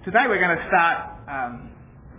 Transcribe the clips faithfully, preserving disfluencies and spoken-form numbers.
today we're going to start um,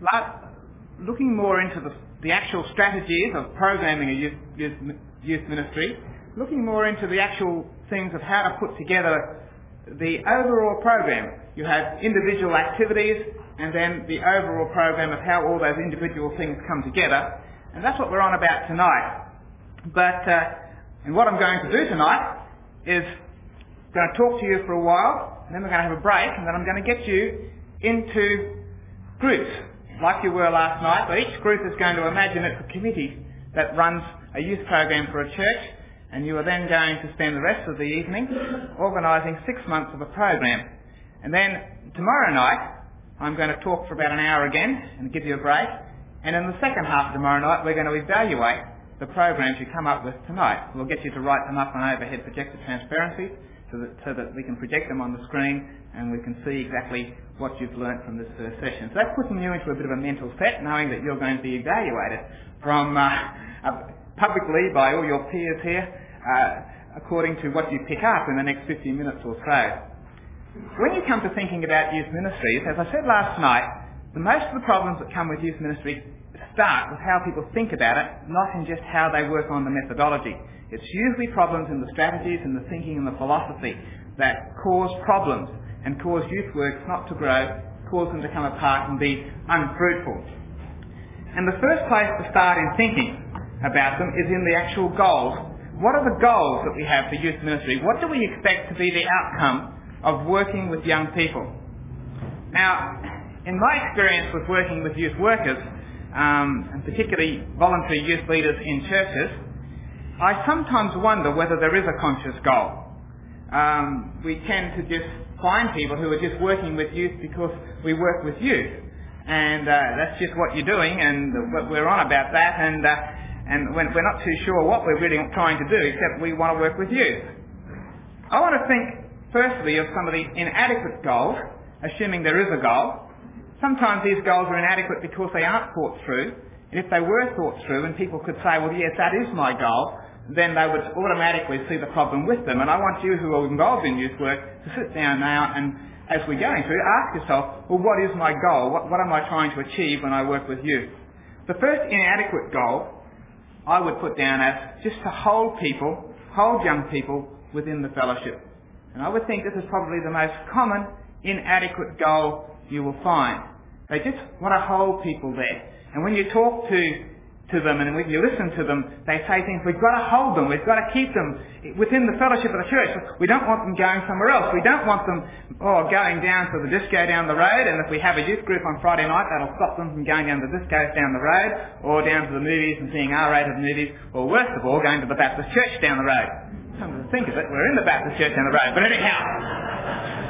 looking more into the, the actual strategies of programming a youth, youth, youth ministry, looking more into the actual things of how to put together the overall program. You have individual activities and then the overall program of how all those individual things come together. And that's what we're on about tonight. But, uh, and what I'm going to do tonight is I'm going to talk to you for a while, and then we're going to have a break, and then I'm going to get you into groups, like you were last night. So each group is going to imagine it's a committee that runs a youth program for a church, and you are then going to spend the rest of the evening organising six months of a program. And then tomorrow night, I'm going to talk for about an hour again and give you a break. And in the second half of tomorrow night, we're going to evaluate the programs you come up with tonight. We'll get you to write them up on overhead projector transparency so that, so that we can project them on the screen and we can see exactly what you've learnt from this first session. So that's putting you into a bit of a mental set, knowing that you're going to be evaluated from uh, uh, publicly by all your peers here uh, according to what you pick up in the next fifty minutes or so. When you come to thinking about youth ministries, as I said last night, the most of the problems that come with youth ministry start with how people think about it, not in just how they work on the methodology. It's usually problems in the strategies and the thinking and the philosophy that cause problems and cause youth works not to grow, cause them to come apart and be unfruitful. And the first place to start in thinking about them is in the actual goals. What are the goals that we have for youth ministry? What do we expect to be the outcome of working with young people? Now, in my experience with working with youth workers, um, and particularly voluntary youth leaders in churches, I sometimes wonder whether there is a conscious goal. Um, we tend to just find people who are just working with youth because we work with youth, and uh, that's just what you're doing, and we're on about that, and uh, and when we're not too sure what we're really trying to do, except we want to work with youth. I want to think firstly of some of the inadequate goals, assuming there is a goal. Sometimes these goals are inadequate because they aren't thought through. And if they were thought through and people could say, well, yes, that is my goal, then they would automatically see the problem with them. And I want you who are involved in youth work to sit down now and, as we're going through, ask yourself, well, what is my goal? What, what am I trying to achieve when I work with youth? The first inadequate goal I would put down as just to hold people, hold young people within the fellowship. And I would think this is probably the most common inadequate goal you will find. They just want to hold people there. And when you talk to, to them and when you listen to them, they say things, we've got to hold them, we've got to keep them within the fellowship of the church. We don't want them going somewhere else. We don't want them oh, going down to the disco down the road, and if we have a youth group on Friday night, that'll stop them from going down to the discos down the road, or down to the movies and seeing R-rated movies, or worst of all, going to the Baptist church down the road. Come to think of it, we're in the Baptist church down the road. But anyhow,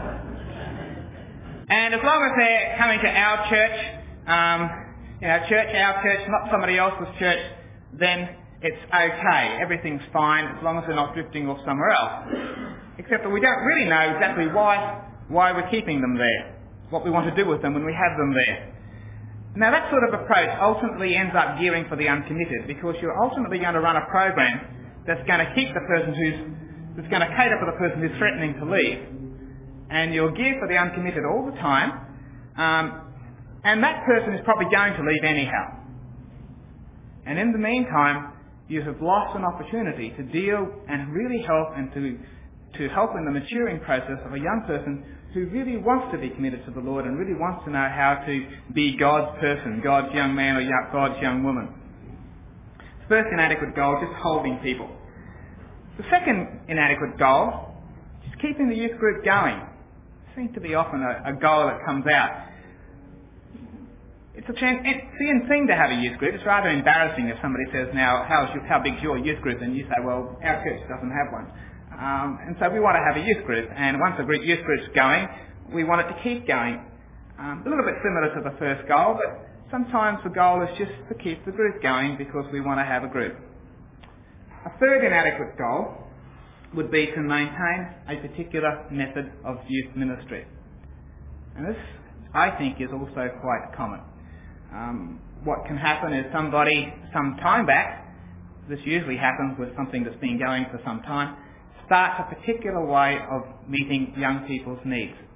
and as long as they're coming to our church, um, you know, church, our church, not somebody else's church, then it's okay. Everything's fine as long as they're not drifting off somewhere else. Except that we don't really know exactly why, why we're keeping them there, what we want to do with them when we have them there. Now that sort of approach ultimately ends up gearing for the uncommitted, because you're ultimately going to run a program that's going to keep the person who's, that's going to cater for the person who's threatening to leave. And you'll gear for the uncommitted all the time, um, and that person is probably going to leave anyhow. And in the meantime, you have lost an opportunity to deal and really help and to, to help in the maturing process of a young person who really wants to be committed to the Lord and really wants to know how to be God's person, God's young man or God's young woman. First inadequate goal, just holding people. The second inadequate goal, just keeping the youth group going. Seems to be often a, a goal that comes out. It's a fancy thing to have a youth group. It's rather embarrassing if somebody says, now, how's your, how big's your youth group? And you say, well, our church doesn't have one. Um, and so we want to have a youth group. And once a group, youth group's going, we want it to keep going. Um, a little bit similar to the first goal, but sometimes the goal is just to keep the group going because we want to have a group. A third inadequate goal would be to maintain a particular method of youth ministry. And this, I think, is also quite common. Um, what can happen is somebody, some time back, this usually happens with something that's been going for some time, starts a particular way of meeting young people's needs.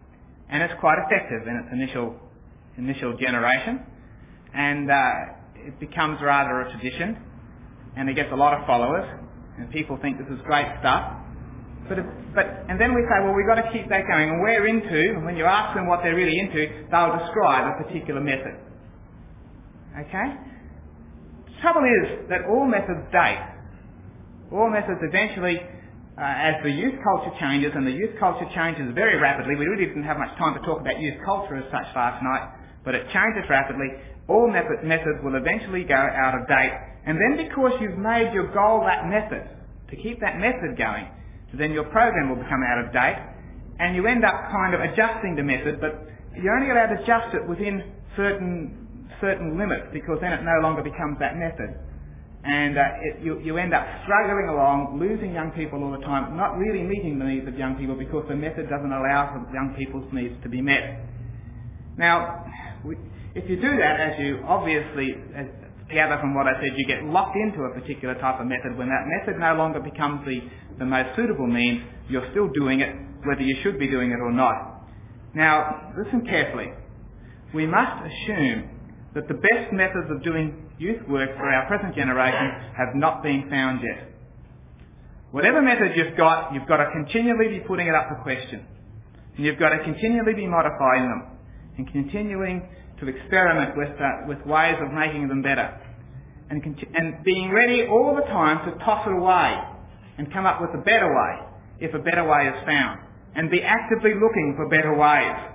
and it's quite effective in its initial initial generation, and uh, it becomes rather a tradition, and it gets a lot of followers, and people think this is great stuff. But, if, but and then we say, well, we've got to keep that going, and we're into, and when you ask them what they're really into, they'll describe a particular method. Okay? The trouble is that all methods date. All methods eventually, uh, as the youth culture changes, and the youth culture changes very rapidly, we really didn't have much time to talk about youth culture as such last night, but it changes rapidly, all method, methods will eventually go out of date, and then because you've made your goal that method, to keep that method going, so then your program will become out of date, and you end up kind of adjusting the method, but you're only allowed to adjust it within certain certain limits, because then it no longer becomes that method. And uh, it, you, you end up struggling along, losing young people all the time, not really meeting the needs of young people because the method doesn't allow for young people's needs to be met. Now, we, if you do that, as you obviously as, gather from what I said, you get locked into a particular type of method. When that method no longer becomes the, the most suitable means, you're still doing it, whether you should be doing it or not. Now, listen carefully. We must assume that the best methods of doing youth work for our present generation have not been found yet. Whatever method you've got, you've got to continually be putting it up for question. And you've got to continually be modifying them and continuing to experiment with uh, with ways of making them better. And, conti- and being ready all the time to toss it away and come up with a better way if a better way is found. And be actively looking for better ways.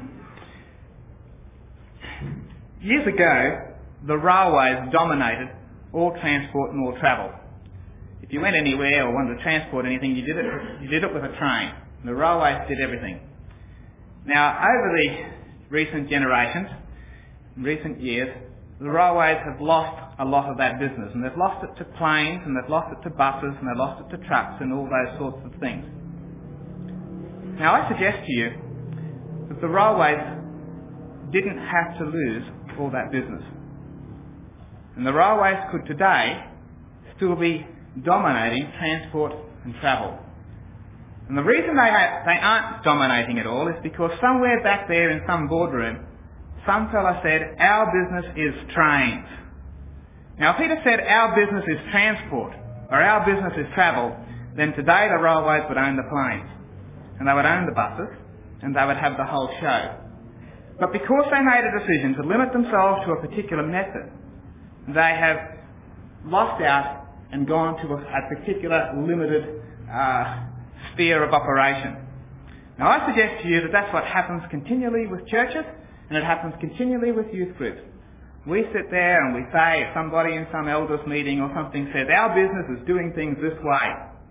Years ago, the railways dominated all transport and all travel. If you went anywhere or wanted to transport anything, you did it, you did it with a train. The railways did everything. Now, over the recent generations, recent years, the railways have lost a lot of that business, and they've lost it to planes, and they've lost it to buses, and they've lost it to trucks, and all those sorts of things. Now, I suggest to you that the railways didn't have to lose all that business. And the railways could today still be dominating transport and travel. And the reason they, ha- they aren't dominating it all is because somewhere back there in some boardroom, some fella said, our business is trains. Now if he'd have said our business is transport or our business is travel, then today the railways would own the planes and they would own the buses and they would have the whole show. But because they made a decision to limit themselves to a particular method, they have lost out and gone to a, a particular limited uh, sphere of operation. Now I suggest to you that that's what happens continually with churches, and it happens continually with youth groups. We sit there and we say, if somebody in some elders meeting or something says, our business is doing things this way.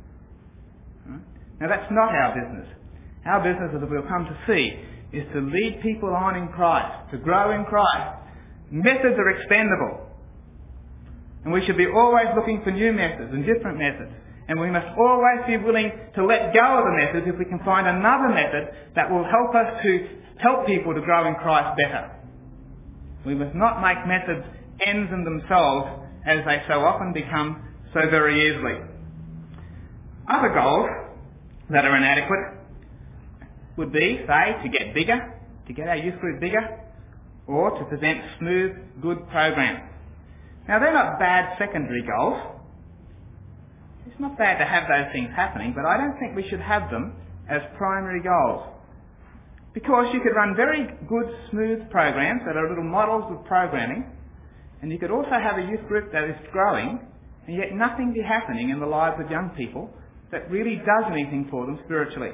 Now that's not our business. Our business, as we'll come to see, is to lead people on in Christ, to grow in Christ. Methods are expendable. And we should be always looking for new methods and different methods. And we must always be willing to let go of the methods if we can find another method that will help us to help people to grow in Christ better. We must not make methods ends in themselves as they so often become so very easily. Other goals that are inadequate would be, say, to get bigger, to get our youth group bigger, or to present smooth, good programs. Now, they're not bad secondary goals. It's not bad to have those things happening, but I don't think we should have them as primary goals. Because you could run very good, smooth programs that are little models of programming, and you could also have a youth group that is growing, and yet nothing be happening in the lives of young people that really does anything for them spiritually.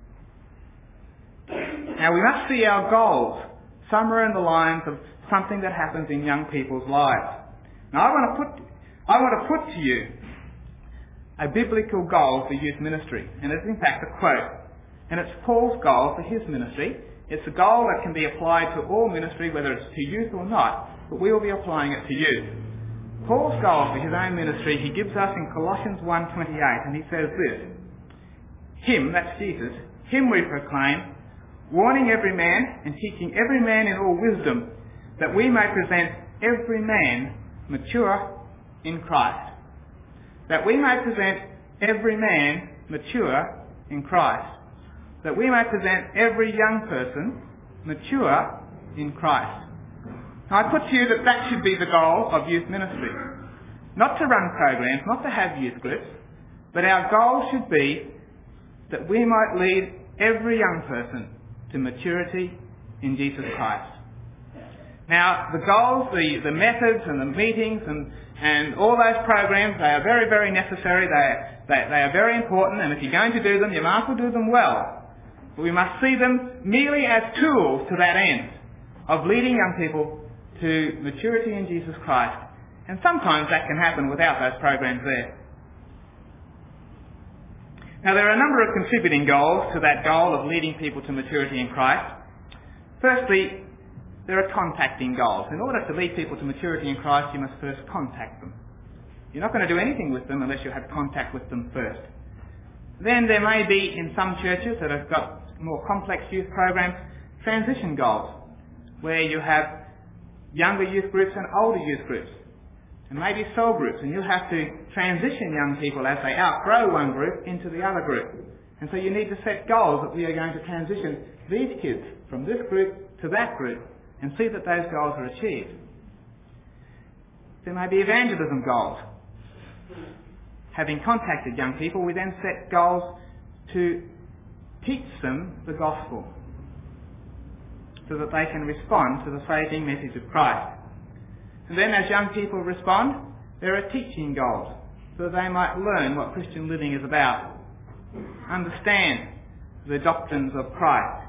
Now, we must see our goals somewhere in the lines of something that happens in young people's lives. Now, I want to put, I want to put to you a biblical goal for youth ministry, and it's in fact a quote. And it's Paul's goal for his ministry. It's a goal that can be applied to all ministry, whether it's to youth or not, but we will be applying it to youth. Paul's goal for his own ministry, he gives us in Colossians one twenty-eight, and he says this, him, that's Jesus, him we proclaim, warning every man and teaching every man in all wisdom, that we may present every man mature in Christ. That we may present every man mature in Christ. that we may present every young person mature in Christ. Now, I put to you that that should be the goal of youth ministry. Not to run programs, not to have youth groups, but our goal should be that we might lead every young person to maturity in Jesus Christ. Now, the goals, the, the methods and the meetings and, and all those programs, they are very, very necessary. They, they, they are very important, and if you're going to do them, you might as well do them well. But we must see them merely as tools to that end of leading young people to maturity in Jesus Christ. And sometimes that can happen without those programs there. Now, there are a number of contributing goals to that goal of leading people to maturity in Christ. Firstly, there are contacting goals. In order to lead people to maturity in Christ, you must first contact them. You're not going to do anything with them unless you have contact with them first. Then there may be, in some churches that have got more complex youth programs, transition goals, where you have younger youth groups and older youth groups, and maybe cell groups, and you have to transition young people as they outgrow one group into the other group. And so you need to set goals that we are going to transition these kids from this group to that group and see that those goals are achieved. There may be evangelism goals. Having contacted young people, we then set goals to teach them the gospel so that they can respond to the saving message of Christ. And then as young people respond, there are teaching goals so that they might learn what Christian living is about, understand the doctrines of Christ.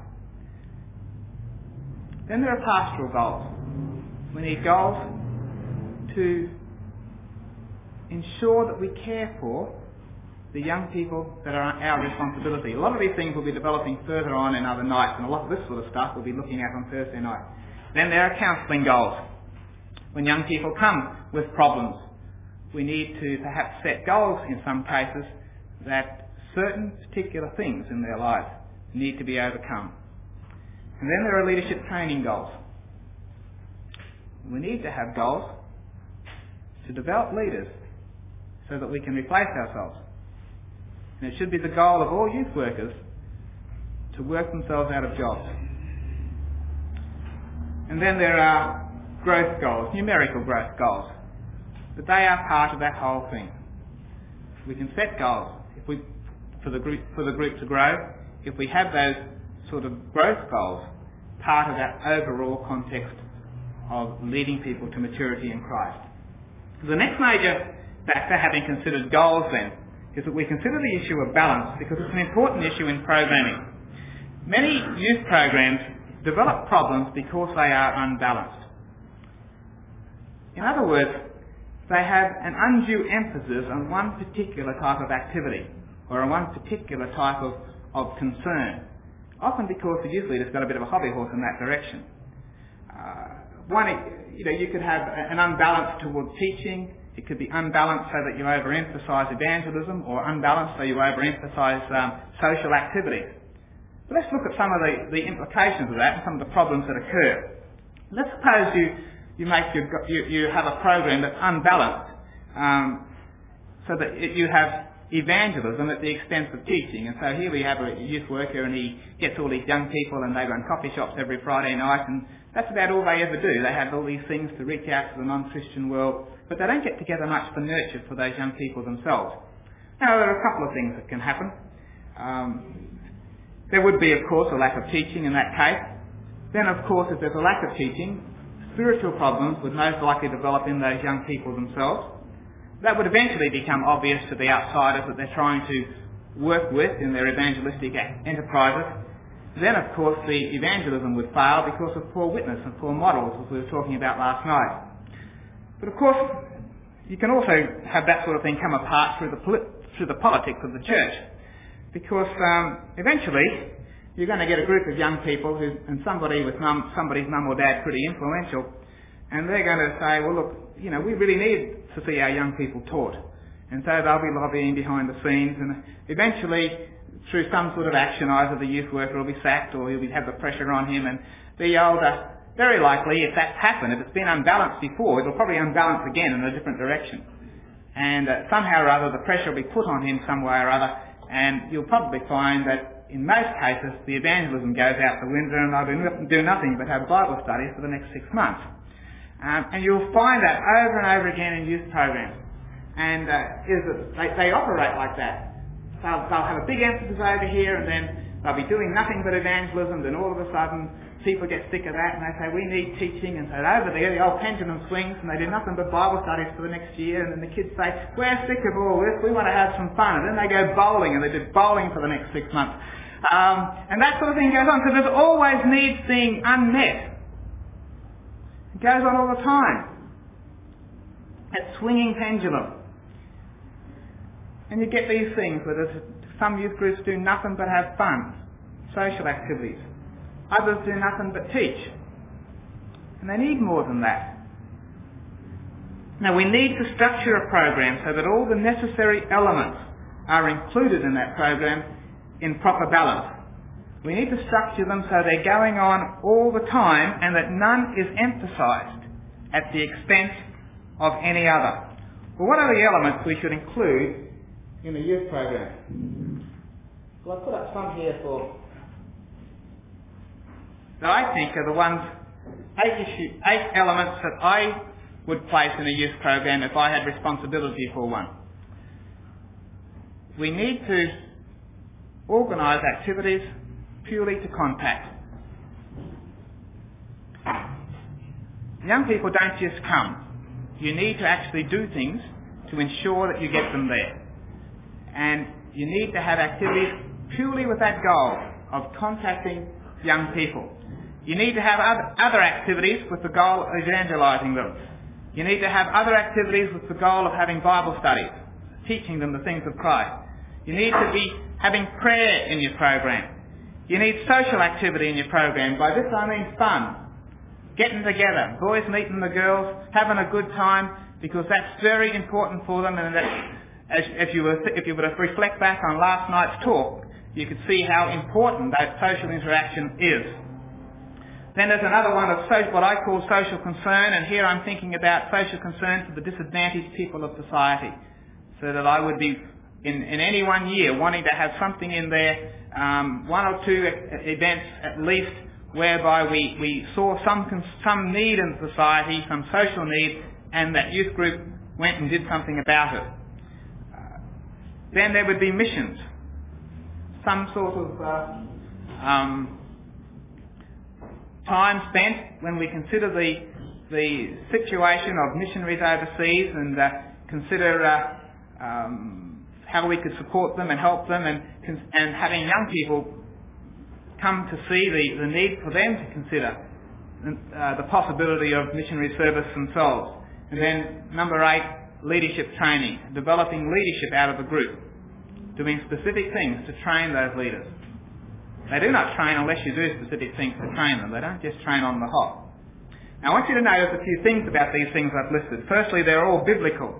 Then there are pastoral goals. We need goals to ensure that we care for the young people that are our responsibility. A lot of these things we'll be developing further on in other nights, and a lot of this sort of stuff we'll be looking at on Thursday night. Then there are counselling goals. When young people come with problems, we need to perhaps set goals in some cases that certain particular things in their lives need to be overcome. And then there are leadership training goals. We need to have goals to develop leaders so that we can replace ourselves. And it should be the goal of all youth workers to work themselves out of jobs. And then there are growth goals, numerical growth goals. But they are part of that whole thing. We can set goals if we, for the group, for the group to grow, if we have those sort of growth goals, part of that overall context of leading people to maturity in Christ. The next major factor, having considered goals then, is that we consider the issue of balance, because it's an important issue in programming. Many youth programs develop problems because they are unbalanced. In other words, they have an undue emphasis on one particular type of activity or on one particular type of, of concern, often because the youth leader's got a bit of a hobby horse in that direction. Uh, one, you know, you could have an unbalance towards teaching. It could be unbalanced so that you overemphasise evangelism, or unbalanced so you overemphasise um, social activities. But let's look at some of the, the implications of that and some of the problems that occur. Let's suppose you you make your, you, you have a program that's unbalanced, um, so that it, you have evangelism at the expense of teaching. And so here we have a youth worker, and he gets all these young people, and they run coffee shops every Friday night, and that's about all they ever do. They have all these things to reach out to the non-Christian world, but they don't get together much for nurture for those young people themselves. Now, there are a couple of things that can happen. Um, there would be, of course, a lack of teaching in that case. Then, of course, if there's a lack of teaching, spiritual problems would most likely develop in those young people themselves. That would eventually become obvious to the outsiders that they're trying to work with in their evangelistic enterprises. Then, of course, the evangelism would fail because of poor witness and poor models, as we were talking about last night. But, of course, you can also have that sort of thing come apart through the, polit- through the politics of the church, because um, eventually you're going to get a group of young people who, and somebody with mum, somebody's mum or dad pretty influential, and they're going to say, well, look, you know, we really need to see our young people taught. And so they'll be lobbying behind the scenes, and eventually, through some sort of action, either the youth worker will be sacked or he'll have the pressure on him, and the older, very likely, if that's happened, if it's been unbalanced before, it'll probably unbalance again in a different direction. And uh, somehow or other, the pressure will be put on him some way or other, and you'll probably find that in most cases, the evangelism goes out the window and they'll do nothing but have Bible studies for the next six months. Um, and you'll find that over and over again in youth programs. And uh, is that they, they operate like that. They'll, they'll have a big emphasis over here and then they'll be doing nothing but evangelism, then all of a sudden people get sick of that and they say, we need teaching, and so over there the old pendulum swings and they do nothing but Bible studies for the next year, and then the kids say, we're sick of all this, we want to have some fun, and then they go bowling and they do bowling for the next six months. Um, and that sort of thing goes on, because there's always needs being unmet. It goes on all the time. That swinging pendulum. And you get these things where there's, some youth groups do nothing but have fun, social activities. Others do nothing but teach. And they need more than that. Now we need to structure a program so that all the necessary elements are included in that program in proper balance. We need to structure them so they're going on all the time and that none is emphasised at the expense of any other. Well, what are the elements we should include in the youth program? Well, I've put up some here for that I think are the ones, eight, issue, eight elements that I would place in a youth program if I had responsibility for one. We need to organise activities purely to contact. Young people don't just come. You need to actually do things to ensure that you get them there. And you need to have activities purely with that goal of contacting young people. You need to have other activities with the goal of evangelising them. You need to have other activities with the goal of having Bible studies, teaching them the things of Christ. You need to be having prayer in your program. You need social activity in your program. By this I mean fun. Getting together, boys meeting the girls, having a good time, because that's very important for them. And that, as, if you were if you were to reflect back on last night's talk, you could see how important that social interaction is. Then there's another one of social, what I call social concern, and here I'm thinking about social concern for the disadvantaged people of society, so that I would be, in, in any one year, wanting to have something in there, um, one or two events at least, whereby we, we saw some some need in society, some social need, and that youth group went and did something about it. Uh, then there would be missions, some sort of uh, um, time spent when we consider the the situation of missionaries overseas and uh, consider uh, um, how we could support them and help them, and and having young people come to see the, the need for them to consider uh, the possibility of missionary service themselves. And then number eight, leadership training, developing leadership out of the group, doing specific things to train those leaders. They do not train unless you do specific things to train them. They don't just train on the hop. Now I want you to notice a few things about these things I've listed. Firstly, they're all biblical.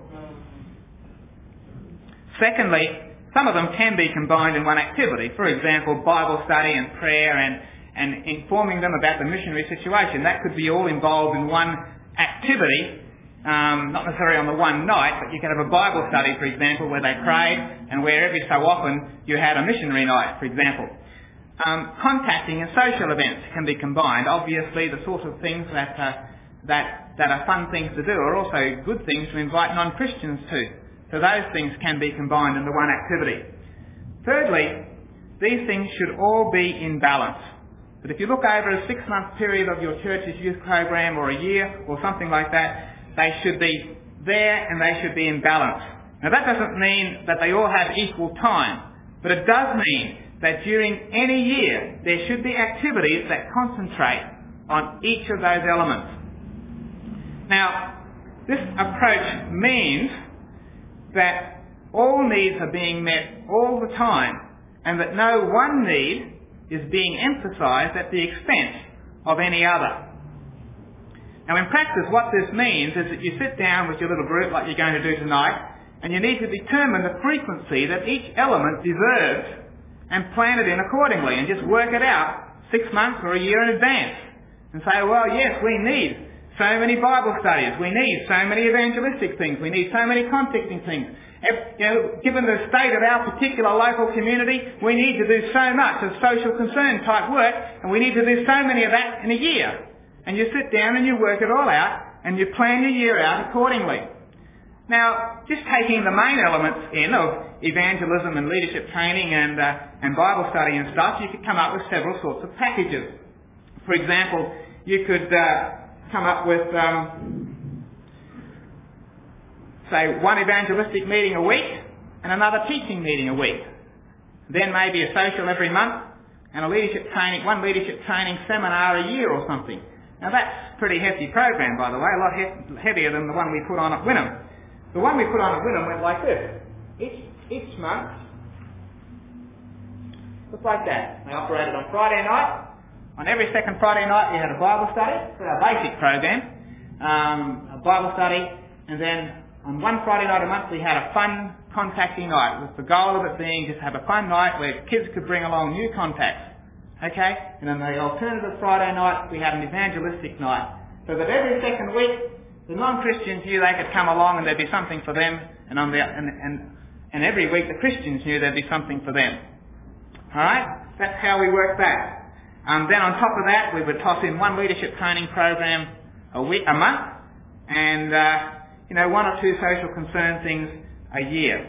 Secondly, some of them can be combined in one activity. For example, Bible study and prayer and, and informing them about the missionary situation. That could be all involved in one activity, um, not necessarily on the one night, but you could have a Bible study, for example, where they prayed, and where every so often you had a missionary night, for example. Um, contacting and social events can be combined. Obviously, the sort of things that, uh, that, that are fun things to do are also good things to invite non-Christians to. So those things can be combined into one activity. Thirdly, these things should all be in balance. But if you look over a six-month period of your church's youth program, or a year, or something like that, they should be there and they should be in balance. Now that doesn't mean that they all have equal time, but it does mean that during any year there should be activities that concentrate on each of those elements. Now, this approach means that all needs are being met all the time, and that no one need is being emphasised at the expense of any other. Now in practice what this means is that you sit down with your little group like you're going to do tonight, and you need to determine the frequency that each element deserves and plan it in accordingly, and just work it out six months or a year in advance. And say, well, yes, we need so many Bible studies. We need so many evangelistic things. We need so many contacting things. If, you know, given the state of our particular local community, we need to do so much of social concern type work, and we need to do so many of that in a year. And you sit down and you work it all out, and you plan your year out accordingly. Now, just taking the main elements in of evangelism and leadership training and, uh, and Bible study and stuff, you could come up with several sorts of packages. For example, you could uh, come up with, um, say, one evangelistic meeting a week and another teaching meeting a week. Then maybe a social every month and a leadership training, one leadership training seminar a year or something. Now that's a pretty hefty program, by the way, a lot he- heavier than the one we put on at Wynnum. The one we put on at Wynnum went like this. Each, each month, just like that. They operated on Friday night. On every second Friday night we had a Bible study. It's our basic program. Um, a Bible study. And then on one Friday night a month we had a fun contacting night, with the goal of it being just to have a fun night where kids could bring along new contacts. Okay? And then the alternative Friday night we had an evangelistic night. So that every second week the non-Christians knew they could come along and there'd be something for them, and on the and and, and every week the Christians knew there'd be something for them. Alright? That's how we work that. Um, then on top of that we would toss in one leadership training program a week, a month, and uh, you know, one or two social concern things a year.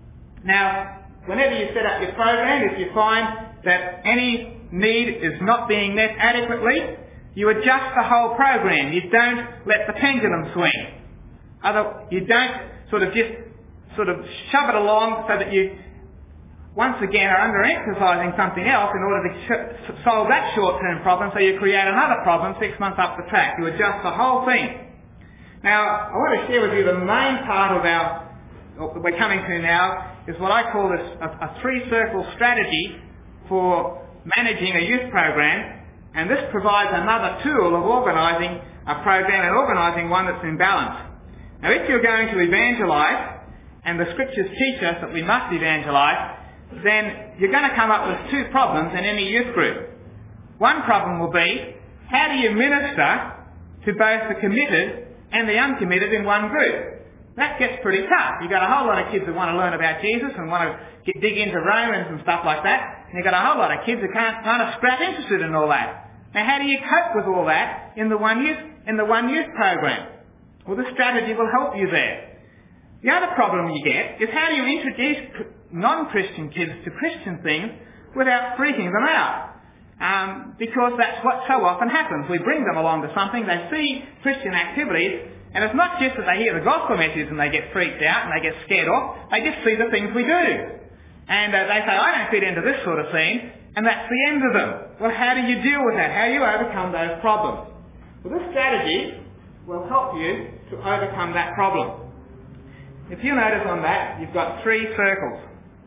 Now, whenever you set up your program, if you find that any need is not being met adequately, you adjust the whole program. You don't let the pendulum swing. Other, you don't sort of just sort of shove it along so that you once again are under-emphasising something else in order to sh- solve that short-term problem, so you create another problem six months up the track. You adjust the whole thing. Now, I want to share with you the main part of our, that we're coming to now, is what I call this a, a three-circle strategy for managing a youth program. And this provides another tool of organising a program and organising one that's in balance. Now if you're going to evangelise, and the scriptures teach us that we must evangelise, then you're going to come up with two problems in any youth group. One problem will be, how do you minister to both the committed and the uncommitted in one group? That gets pretty tough. You've got a whole lot of kids that want to learn about Jesus and want to get, dig into Romans and stuff like that. And you've got a whole lot of kids that can't, aren't a scrap interested in all that. Now how do you cope with all that in the one youth, in the one youth program? Well, this strategy will help you there. The other problem you get is, how do you introduce non-Christian kids to Christian things without freaking them out? Um, because that's what so often happens. We bring them along to something, they see Christian activities, and it's not just that they hear the gospel message and they get freaked out and they get scared off, they just see the things we do. And uh, they say, I don't fit into this sort of thing, and that's the end of them. Well, how do you deal with that? How do you overcome those problems? Well, this strategy will help you to overcome that problem. If you notice on that, you've got three circles.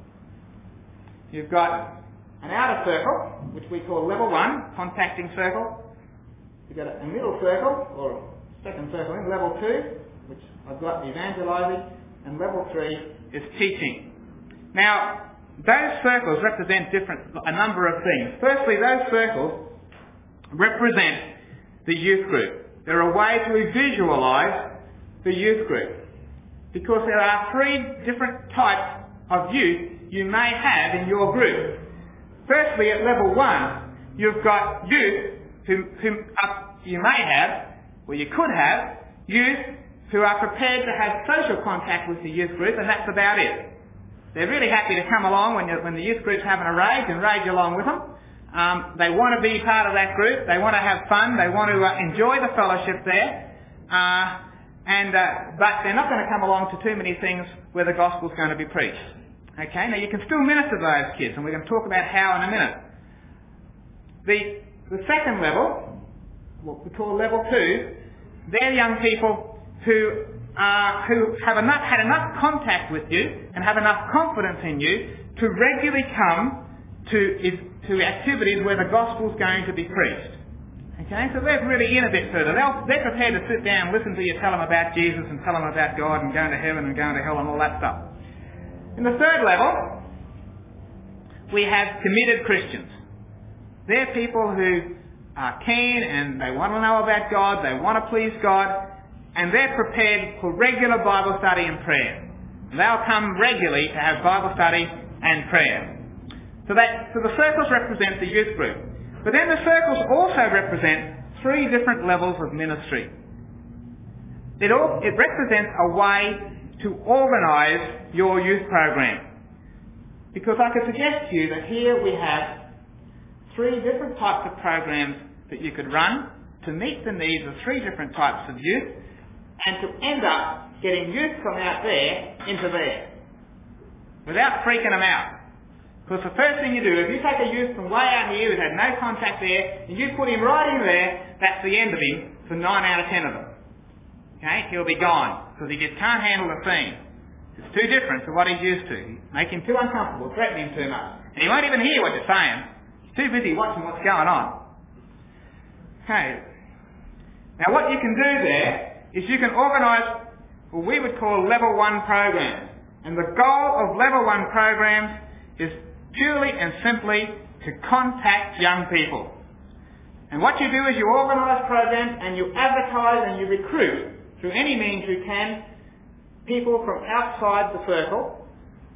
You've got an outer circle, which we call level one, contacting circle. You've got a middle circle, or second circle in, level two, which I've got evangelising, and level three is teaching. Now, those circles represent different, a number of things. Firstly, those circles represent the youth group. They're a way to visualise the youth group. Because there are three different types of youth you may have in your group. Firstly, at level one, you've got youth who, who are, you may have, or you could have, youth who are prepared to have social contact with the youth group, and that's about it. They're really happy to come along when, when the youth group's having a rage and rage along with them. Um, they want to be part of that group. They want to have fun. They want to uh, enjoy the fellowship there. Uh, and uh, but they're not going to come along to too many things where the gospel's going to be preached. Okay, now you can still minister to those kids, and we're going to talk about how in a minute. The, the second level, what we call level two, they're young people who uh, who have enough, had enough contact with you and have enough confidence in you to regularly come to, to activities where the gospel's going to be preached. Okay, so they're really in a bit further. They'll, they're prepared to sit down and listen to you tell them about Jesus and tell them about God and going to heaven and going to hell and all that stuff. In the third level, we have committed Christians. They're people who are keen and they want to know about God, they want to please God, and they're prepared for regular Bible study and prayer. They'll come regularly to have Bible study and prayer. So, that, so the circles represent the youth group. But then the circles also represent three different levels of ministry. It, all, it represents a way to organise your youth program. Because I could suggest to you that here we have three different types of programs that you could run to meet the needs of three different types of youth and to end up getting youth from out there into there without freaking them out. Because the first thing you do, if you take a youth from way out here who's had no contact there and you put him right in there, that's the end of him for nine out of ten of them. Okay? He'll be gone because he just can't handle the scene. It's too different to what he's used to. Make him too uncomfortable, threaten him too much. And he won't even hear what you're saying. He's too busy watching what's going on. Okay. Now what you can do there is you can organise what we would call level one programs. And the goal of level one programs is purely and simply to contact young people. And what you do is you organise programs and you advertise and you recruit through any means you can people from outside the circle.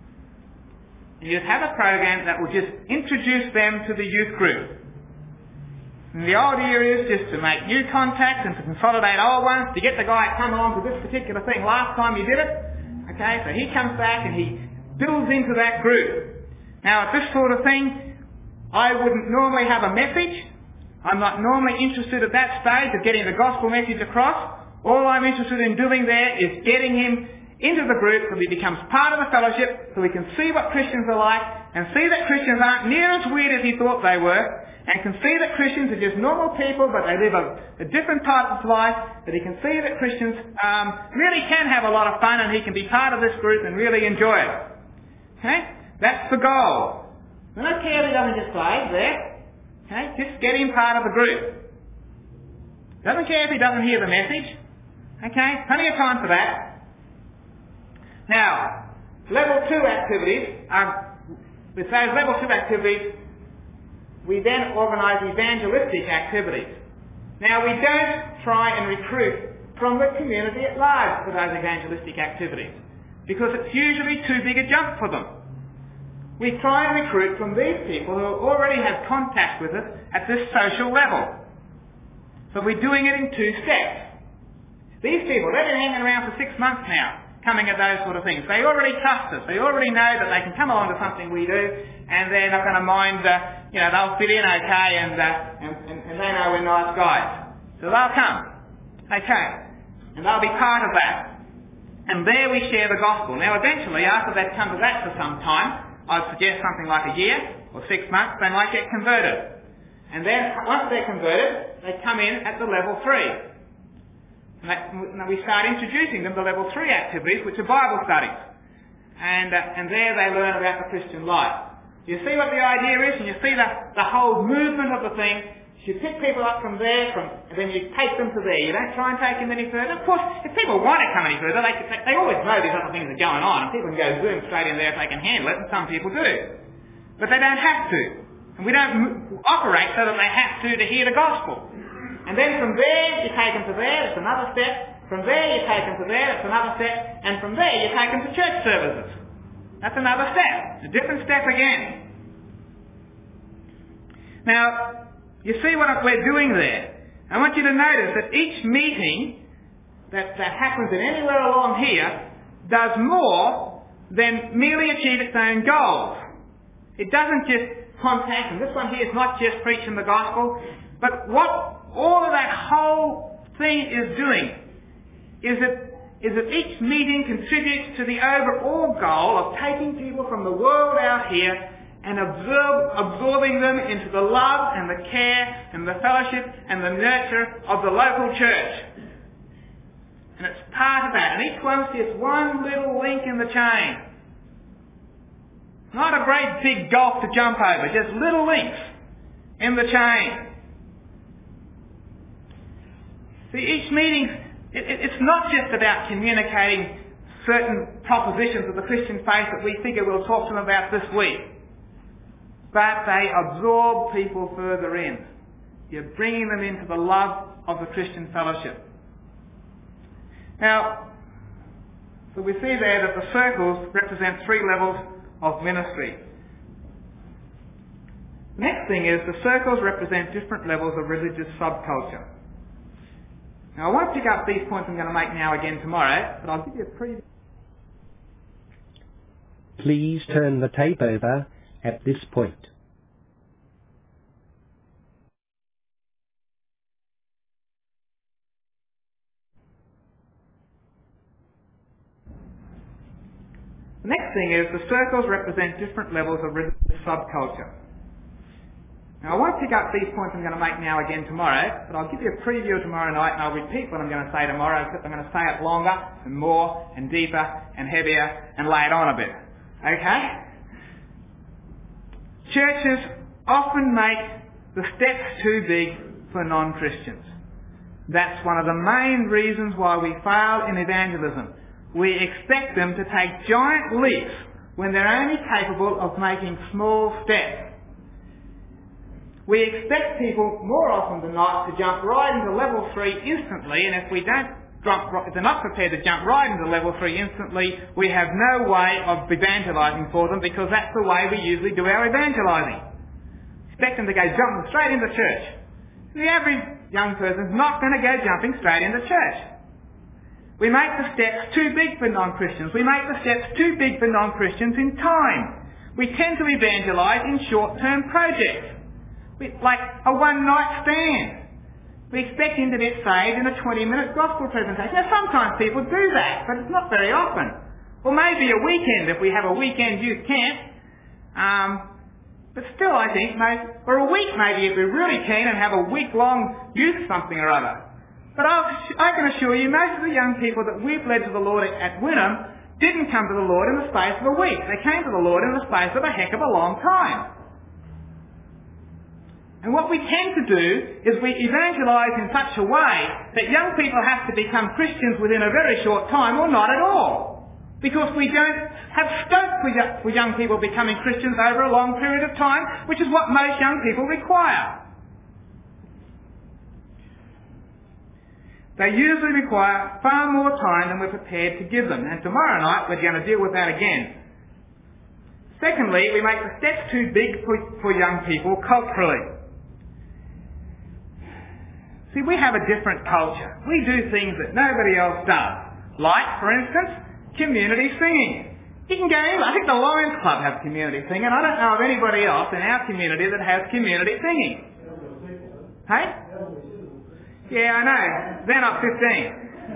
And you have a program that will just introduce them to the youth group. And the idea is just to make new contacts and to consolidate old ones, to get the guy to come along to this particular thing last time you did it. Okay, so he comes back and he builds into that group. Now at this sort of thing, I wouldn't normally have a message. I'm not normally interested at that stage of getting the gospel message across. All I'm interested in doing there is getting him into the group so he becomes part of the fellowship, so he can see what Christians are like and see that Christians aren't near as weird as he thought they were, and can see that Christians are just normal people but they live a, a different type of life, that he can see that Christians um, really can have a lot of fun and he can be part of this group and really enjoy it. Okay? That's the goal. I don't care if he doesn't just play there. Okay? Just get him part of the group. Doesn't care if he doesn't hear the message. Okay? Plenty of time for that. Now, level two activities are, with those level two activities, we then organise evangelistic activities. Now, we don't try and recruit from the community at large for those evangelistic activities, because it's usually too big a jump for them. We try and recruit from these people who already have contact with us at this social level. So we're doing it in two steps. These people, they've been hanging around for six months now, coming at those sort of things. They already trust us. They already know that they can come along to something we do, and they're not going to mind, uh, you know, they'll fit in okay, and, uh, and, and, and they know we're nice guys. So they'll come. Okay. And they'll be part of that. And there we share the gospel. Now eventually, after they've come to that for some time, I'd suggest something like a year or six months, they might get converted. And then, once they're converted, they come in at the level three. And, that, and we start introducing them to level three activities, which are Bible studies. And, uh, and there they learn about the Christian life. You see what the idea is, and you see the, the whole movement of the thing. You pick people up from there, from, and then you take them to there. You don't try and take them any further. Of course, if people want to come any further, they, they always know these other things are going on, and people can go zoom straight in there if they can handle it, and some people do. But they don't have to. And we don't operate so that they have to to hear the gospel. And then from there, you take them to there, it's another step. From there, you take them to there, it's another step. And from there, you take them to church services. That's another step. A different step again. Now, you see what we're doing there. I want you to notice that each meeting that, that happens in anywhere along here does more than merely achieve its own goals. It doesn't just contact, and this one here is not just preaching the gospel, but what all of that whole thing is doing is that, is that each meeting contributes to the overall goal of taking people from the world out here and absorb, absorbing them into the love and the care and the fellowship and the nurture of the local church. And it's part of that. And each one's just one little link in the chain. Not a great big gulf to jump over, just little links in the chain. See, each meeting, it, it, it's not just about communicating certain propositions of the Christian faith that we figure we'll talk to them about this week. But they absorb people further in. You're bringing them into the love of the Christian fellowship. Now, so we see there that the circles represent three levels of ministry. The next thing is the circles represent different levels of religious subculture. Now, I won't pick up these points I'm going to make now again tomorrow, but I'll give you a preview. Please turn the tape over at this point. The next thing is the circles represent different levels of religious subculture. Now, I won't pick up these points I'm going to make now again tomorrow, but I'll give you a preview tomorrow night and I'll repeat what I'm going to say tomorrow, except I'm going to say it longer and more and deeper and heavier and lay it on a bit. Okay? Churches often make the steps too big for non-Christians. That's one of the main reasons why we fail in evangelism. We expect them to take giant leaps when they're only capable of making small steps. We expect people more often than not to jump right into level three instantly, and if we don't jump, if they're not prepared to jump right into level three instantly, we have no way of evangelising for them, because that's the way we usually do our evangelising. Expect them to go jumping straight into church. The average young person is not going to go jumping straight into church. We make the steps too big for non-Christians. We make the steps too big for non-Christians in time. We tend to evangelise in short-term projects, like a one-night stand. We expect him to get saved in a twenty-minute gospel presentation. Now, sometimes people do that, but it's not very often. Or maybe a weekend, if we have a weekend youth camp. Um, but still, I think, maybe, or a week maybe, if we're really keen and have a week-long youth something or other. But I'll, I can assure you, most of the young people that we've led to the Lord at Wynnum didn't come to the Lord in the space of a week. They came to the Lord in the space of a heck of a long time. And what we tend to do is we evangelise in such a way that young people have to become Christians within a very short time, or not at all. Because we don't have scope for young people becoming Christians over a long period of time, which is what most young people require. They usually require far more time than we're prepared to give them. And tomorrow night we're going to deal with that again. Secondly, we make the steps too big for, for young people culturally. See, we have a different culture. We do things that nobody else does. Like, for instance, community singing. You can go, I think the Lions Club have community singing. I don't know of anybody else in our community that has community singing. Hey? Yeah, I know. They're not fifteen.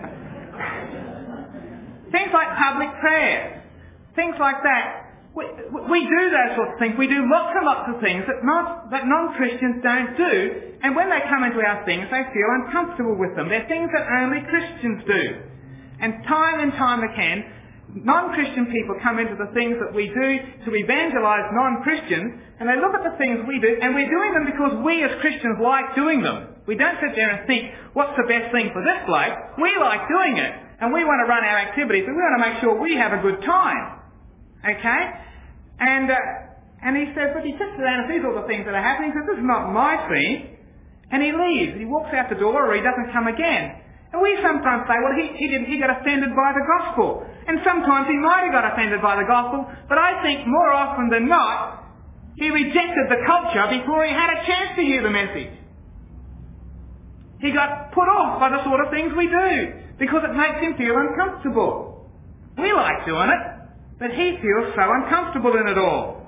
Things like public prayers. Things like that. We, we do those sorts of things. We do lots and lots of things that, not, that non-Christians don't do. And when they come into our things, they feel uncomfortable with them. They're things that only Christians do. And time and time again, non-Christian people come into the things that we do to evangelise non-Christians, and they look at the things we do, and we're doing them because we as Christians like doing them. We don't sit there and think, what's the best thing for this bloke? We like doing it, and we want to run our activities, but we want to make sure we have a good time. Okay? And uh, and he says, but he sits around and sees all the things that are happening. He says, this is not my thing. And he leaves. He walks out the door, or he doesn't come again. And we sometimes say, well, he, he didn't, he got offended by the gospel. And sometimes he might have got offended by the gospel, but I think more often than not, he rejected the culture before he had a chance to hear the message. He got put off by the sort of things we do, because it makes him feel uncomfortable. We like doing it, but he feels so uncomfortable in it all.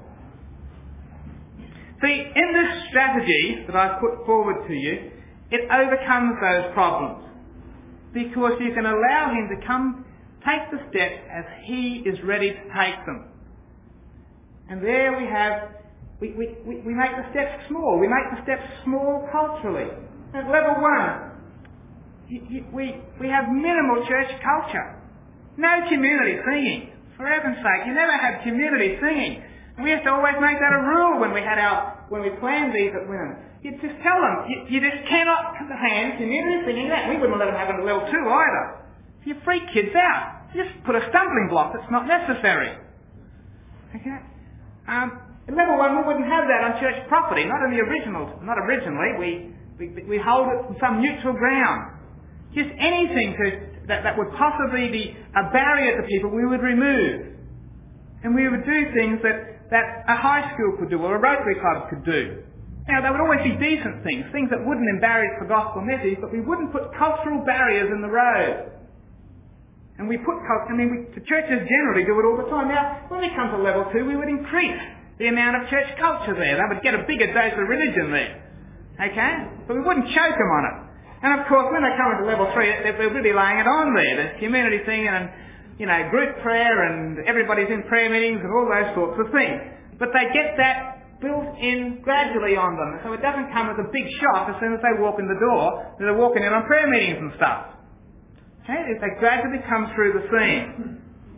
See, in this strategy that I've put forward to you, it overcomes those problems, because you can allow him to come take the steps as he is ready to take them. And there we have, we, we, we, we make the steps small. We make the steps small culturally. At level one, you, you, we, we have minimal church culture. No community singing. For heaven's sake, you never had community singing. And we used to always make that a rule when we had our, when we planned these at Wynnum. You just tell them, you, you just cannot hand community singing that. We wouldn't let them have it at level two either. You freak kids out. You just put a stumbling block that's not necessary. Okay? Um, at level one, we wouldn't have that on church property. Not in the original, not originally. We We, we hold it from some neutral ground. Just anything to, that, that would possibly be a barrier to people, we would remove. And we would do things that, that a high school could do or a Rotary Club could do. Now, they would always be decent things, things that wouldn't embarrass the gospel message, but we wouldn't put cultural barriers in the road. And we put, I mean, we, the churches generally do it all the time. Now, when we come to level two, we would increase the amount of church culture there. They would get a bigger dose of religion there. Okay? But we wouldn't choke them on it. And of course, when they come into level three, they're, they're really laying it on there. There's community thing and, you know, group prayer and everybody's in prayer meetings and all those sorts of things. But they get that built in gradually on them. So it doesn't come as a big shock as soon as they walk in the door, that they're walking in on prayer meetings and stuff. Okay? They gradually come through the scene.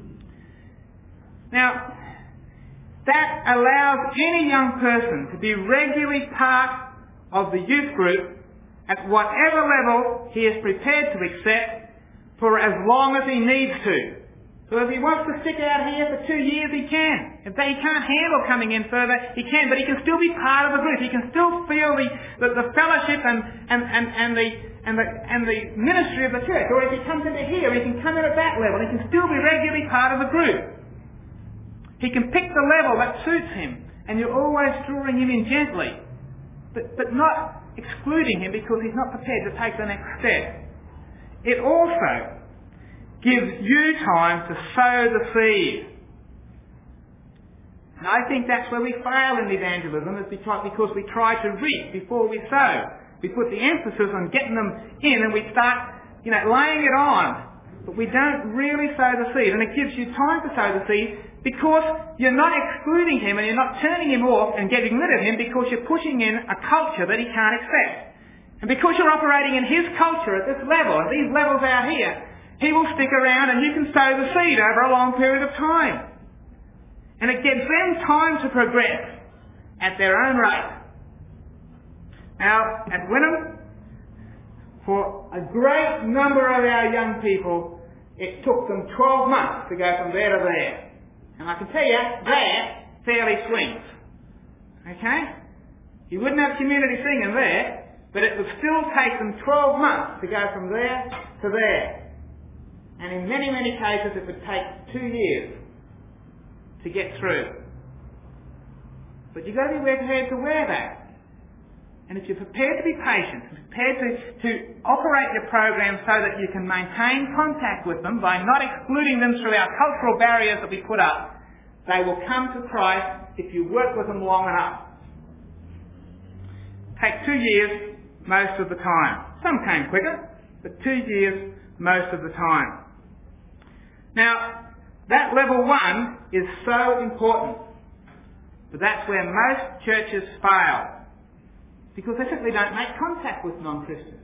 Now, that allows any young person to be regularly part of the youth group at whatever level he is prepared to accept for as long as he needs to. So if he wants to stick out here for two years, he can. If he can't handle coming in further, he can, but he can still be part of the group. He can still feel the, the, the fellowship and, and, and, and, the, and, the, and the ministry of the church. Or if he comes into here, he can come in at that level. He can still be regularly part of the group. He can pick the level that suits him, and you're always drawing him in gently, but, but not excluding him because he's not prepared to take the next step. It also gives you time to sow the seed. And I think that's where we fail in evangelism, is because we try to reap before we sow. We put the emphasis on getting them in and we start, you know, laying it on. But we don't really sow the seed. And it gives you time to sow the seed because you're not excluding him and you're not turning him off and getting rid of him because you're pushing in a culture that he can't accept. And because you're operating in his culture at this level, at these levels out here, he will stick around and you can sow the seed over a long period of time. And it gives them time to progress at their own rate. Now, at Wynnum, for a great number of our young people, it took them twelve months to go from there to there. And I can tell you, that fairly swings. Okay? You wouldn't have community singing there, but it would still take them twelve months to go from there to there. And in many, many cases it would take two years to get through. But you've got to be prepared to wear that. And if you're prepared to be patient, prepared to, to operate your program so that you can maintain contact with them by not excluding them through our cultural barriers that we put up, they will come to Christ if you work with them long enough. Take two years most of the time. Some came quicker, but two years most of the time. Now, that level one is so important, but that's where most churches fail, because they simply don't make contact with non-Christians.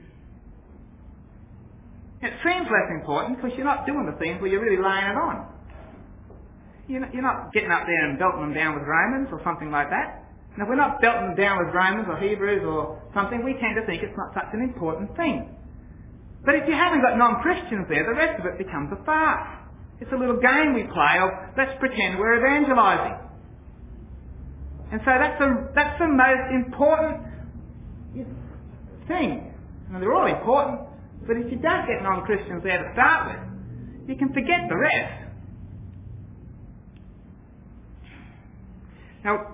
It seems less important because you're not doing the things where you're really laying it on. You're not, you're not getting up there and belting them down with Romans or something like that. And if we're not belting them down with Romans or Hebrews or something, we tend to think it's not such an important thing. But if you haven't got non-Christians there, the rest of it becomes a farce. It's a little game we play of, let's pretend we're evangelising. And so that's the, that's the most important thing. Now, they're all important, but if you don't get non-Christians there to start with, you can forget the rest. Now,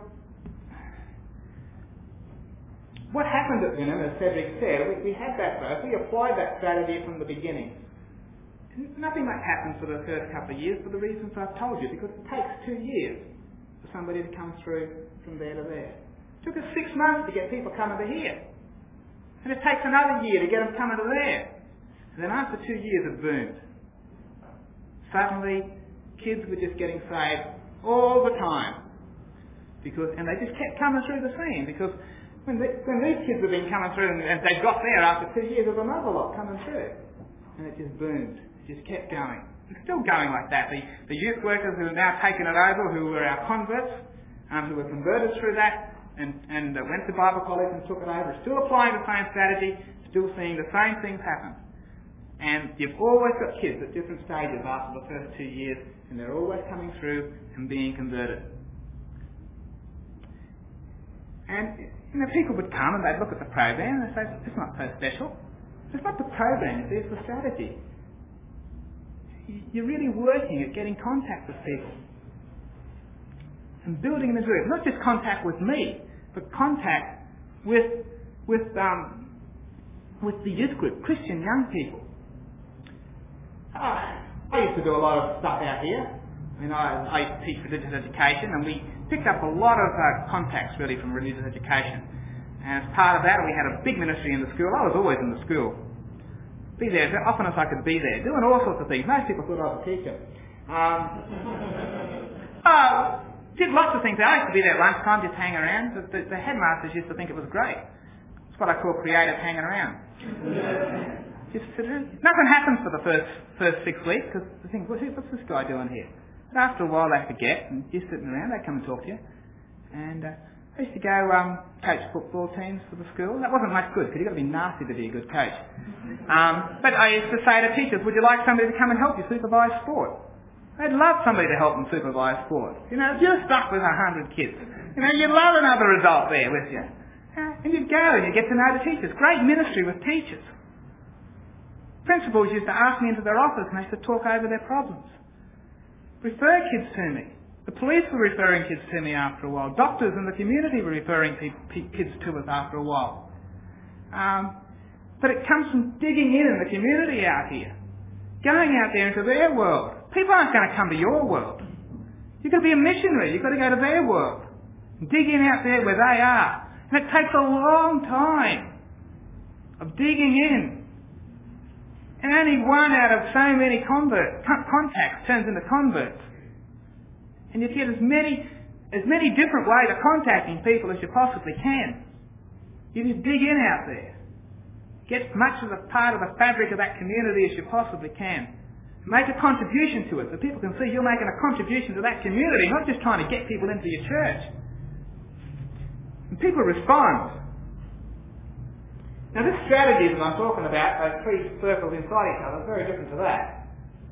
what happened at Wynnum, as Cedric said, we, we had that growth. We applied that strategy from the beginning. Nothing much happened for the first couple of years for the reasons I've told you, because it takes two years for somebody to come through from there to there. It took us six months to get people coming to here. And it takes another year to get them coming to there. And then after two years it boomed. Suddenly, kids were just getting saved all the time. Because, and they just kept coming through the scene, because when, the, when these kids have been coming through and, and they got there after two years, there was another lot coming through. And it just boomed. It just kept going. It's still going like that. The, the youth workers who have now taken it over, who were our converts, um, who were converted through that, and, and uh, went to Bible college and took it over, still applying the same strategy, still seeing the same things happen. And you've always got kids at different stages after the first two years, and they're always coming through and being converted. And You know, people would come and they'd look at the program and they'd say, it's not so special. It's not the program, it's the strategy. You're really working at getting contact with people and building the group. Not just contact with me, but contact with with um, with the youth group, Christian young people. Uh, I used to do a lot of stuff out here. I mean, I, I teach religious education, and we picked up a lot of uh, contacts really from religious education. And as part of that, we had a big ministry in the school. I was always in the school. Be there as often as I could be there, doing all sorts of things. Most people thought I was a teacher. Um, uh, did lots of things. I used to be there at lunchtime, just hang around. The, the, the headmasters used to think it was great. It's what I call creative hanging around. Just sit around. Nothing happens for the first first six weeks because they think, what's this guy doing here? But after a while they forget, and you're sitting around, they come and talk to you. And uh, I used to go um, coach football teams for the school. That wasn't much good because you've got to be nasty to be a good coach. Um, but I used to say to teachers, would you like somebody to come and help you supervise sport? I'd love somebody to help them supervise sport. You know, if you're stuck with a hundred kids, you know, you'd love another result there with you. Uh, and you'd go and you'd get to know the teachers. Great ministry with teachers. Principals used to ask me into their office and they used to talk over their problems. Refer kids to me. The police were referring kids to me after a while. Doctors in the community were referring pe- pe- kids to us after a while. Um, but it comes from digging in in the community out here. Going out there into their world. People aren't going to come to your world. You've got to be a missionary. You've got to go to their world. Dig in out there where they are. And it takes a long time of digging in. And only one out of so many convert, con- contacts turns into converts. And you get as many, as many different ways of contacting people as you possibly can. You just dig in out there. Get as much of a part of the fabric of that community as you possibly can. Make a contribution to it so people can see you're making a contribution to that community, not just trying to get people into your church. And people respond. Now this strategy that I'm talking about, those three circles inside each other, is very different to that.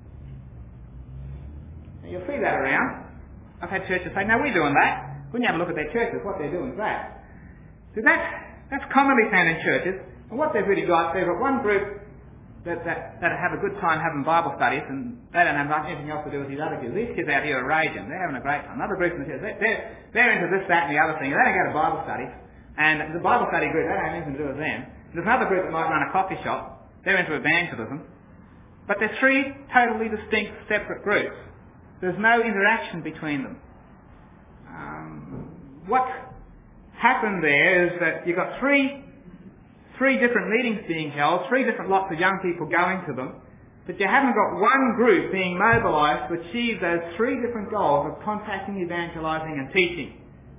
Now you'll see that around. I've had churches say, no, we're doing that. When you have a look at their churches, what they're doing is that. So that's, that's commonly found in churches. And what they've really got, they've got one group that, that, that have a good time having Bible studies, and they don't have anything else to do with these other kids. These kids out here are raging. They're having a great time. Another group in the church, they're, they're, they're into this, that, and the other thing. They don't go to Bible studies. And the Bible study group, they don't have anything to do with them. There's another group that might run a coffee shop. They're into evangelism. But they're three totally distinct, separate groups. There's no interaction between them. Um, what happened there is that you've got three, three different meetings being held, three different lots of young people going to them, but you haven't got one group being mobilised to achieve those three different goals of contacting, evangelising and teaching.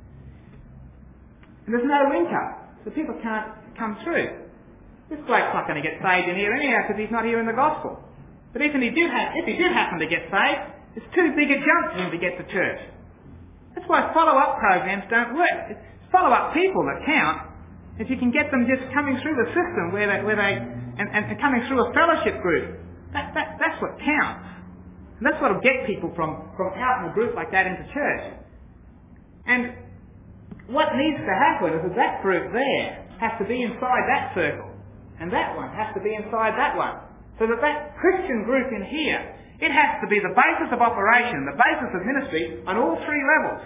And there's no link-up, so people can't come through. This bloke's not going to get saved in here anyhow because he's not hearing the gospel. But even if he did, ha- if he did happen to get saved, it's too big a jump for him to get to church. That's why follow-up programs don't work. It's follow-up people that count. If you can get them just coming through the system where they, where they and, and coming through a fellowship group, that, that, that's what counts. And that's what will get people from, from out in a group like that into church. And what needs to happen is that that group there has to be inside that circle. And that one has to be inside that one. So that that Christian group in here, it has to be the basis of operation, the basis of ministry on all three levels.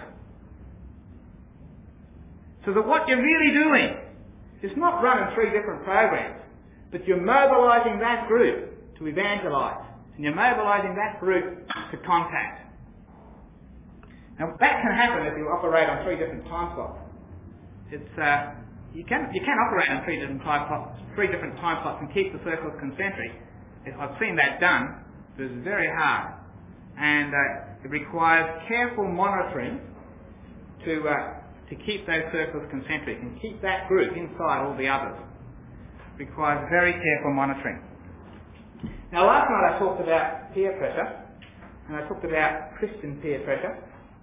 So that what you're really doing is not running three different programs, but you're mobilising that group to evangelise, and you're mobilising that group to contact. Now that can happen if you operate on three different time slots. It's uh, you can you can operate on three different time slots, three different time slots, and keep the circles concentric. I've seen that done. It's very hard, and uh, it requires careful monitoring to uh, to keep those circles concentric and keep that group inside all the others. It requires very careful monitoring. Now, last night I talked about peer pressure, and I talked about Christian peer pressure.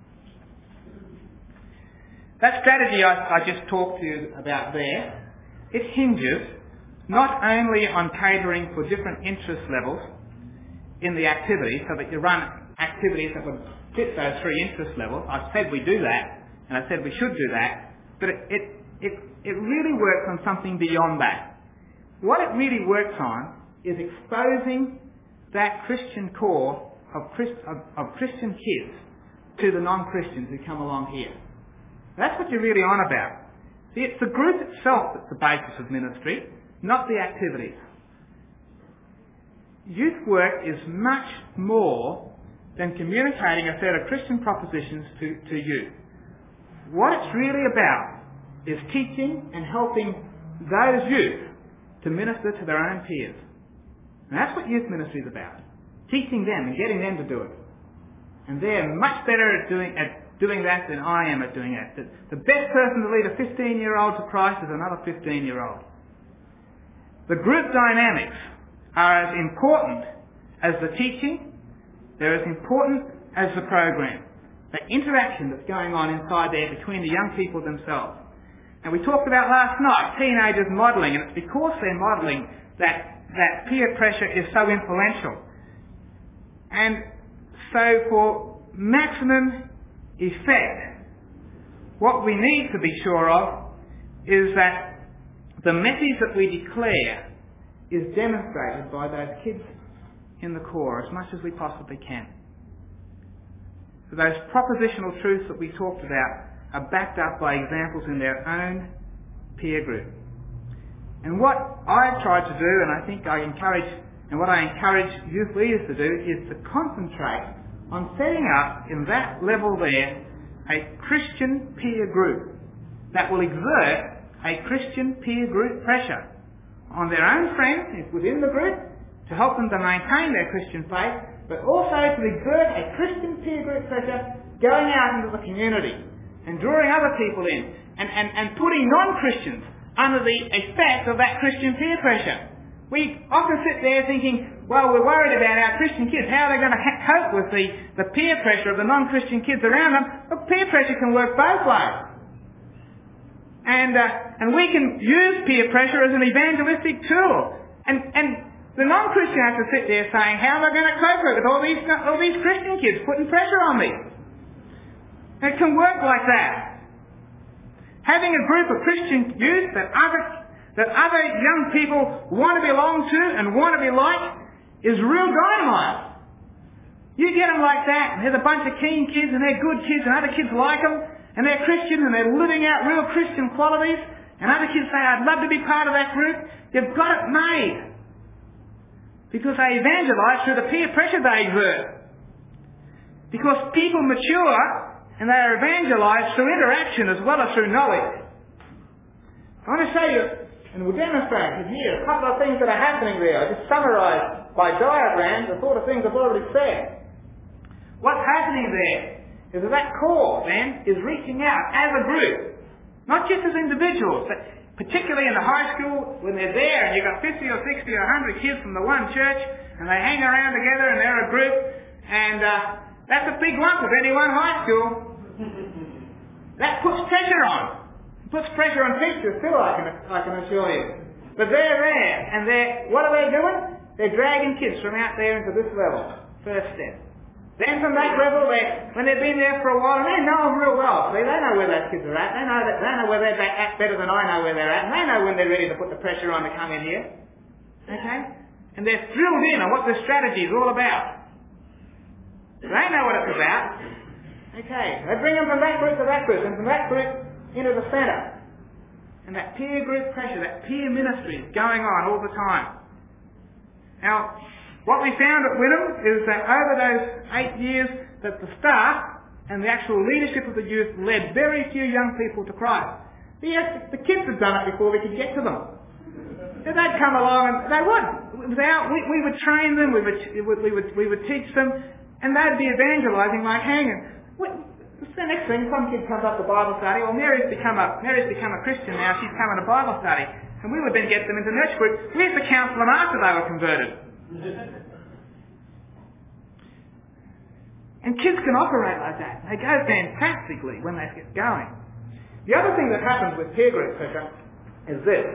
That strategy I, I just talked to you about there, it hinges not only on catering for different interest levels in the activity, so that you run activities that would fit those three interest levels. I said we do that, and I said we should do that, but it, it, it it really works on something beyond that. What it really works on is exposing that Christian core of, Christ, of, of Christian kids to the non-Christians who come along here. That's what you're really on about. See, it's the group itself that's the basis of ministry, not the activities. Youth work is much more than communicating a set of Christian propositions to, to youth. What it's really about is teaching and helping those youth to minister to their own peers. And that's what youth ministry is about. Teaching them and getting them to do it. And they're much better at doing at doing that than I am at doing that. The, the best person to lead a fifteen-year-old to Christ is another fifteen-year-old. The group dynamics are as important as the teaching. They're as important as the program. The interaction that's going on inside there between the young people themselves. And we talked about last night, teenagers modelling, and it's because they're modelling that, that peer pressure is so influential. And so for maximum effect, what we need to be sure of is that the message that we declare is demonstrated by those kids in the core as much as we possibly can. So those propositional truths that we talked about are backed up by examples in their own peer group. And what I try to do, and I think I encourage, and what I encourage youth leaders to do, is to concentrate on setting up in that level there a Christian peer group that will exert a Christian peer group pressure on their own friends within the group to help them to maintain their Christian faith, but also to exert a Christian peer group pressure going out into the community and drawing other people in and, and, and putting non-Christians under the effect of that Christian peer pressure. We often sit there thinking, well, we're worried about our Christian kids. How are they going to ha- cope with the, the peer pressure of the non-Christian kids around them? Well, peer pressure can work both ways. And, uh, and we can use peer pressure as an evangelistic tool. And, and the non-Christian has to sit there saying, how am I going to cope with all these, all these Christian kids putting pressure on me? It can work like that. Having a group of Christian youth that other that other young people want to belong to and want to be like is real dynamite. You get them like that, and there's a bunch of keen kids, and they're good kids, and other kids like them, and they're Christian, and they're living out real Christian qualities, and other kids say, I'd love to be part of that group. You've got it made. Because they evangelise through the peer pressure they exert. Because people mature, and they are evangelised through interaction as well as through knowledge. I want to show you, and we'll demonstrate here, a couple of things that are happening there. I just summarised by diagrams the sort of things I've already said. What's happening there is that that core, then, is reaching out as a group. Not just as individuals, but particularly in the high school, when they're there and you've got fifty or sixty or one hundred kids from the one church, and they hang around together and they're a group, and uh, that's a big lump of any one high school. That puts pressure on. It puts pressure on teachers too, I can, I can assure you. But they're there, and they're, what are they doing? They're dragging kids from out there into this level. First step. Then from that level, they, when they've been there for a while, and they know them real well. See, they know where those kids are at. They know that they know where they're at better than I know where they're at. And they know when they're ready to put the pressure on to come in here. Okay? And they're drilled in on what the strategy is all about. They know what it's about. Okay. They bring them from that group to that group, and from that group into the centre. And that peer group pressure, that peer ministry is going on all the time. Now, what we found at Wynnum is that over those eight years that the staff and the actual leadership of the youth led very few young people to Christ. The, the kids had done it before we could get to them. So they'd come along and they would. It was our, we, we would train them, we would, we, would, we would teach them, and they'd be evangelising like hanging. What's the next thing? Some kid comes up to Bible study. Well, Mary's become a Mary's become a Christian now. She's coming to Bible study, and we would then get them into nurture group. We used to counsel them after they were converted. And kids can operate like that. They go fantastically when they get going. The other thing that happens with peer group pressure is this.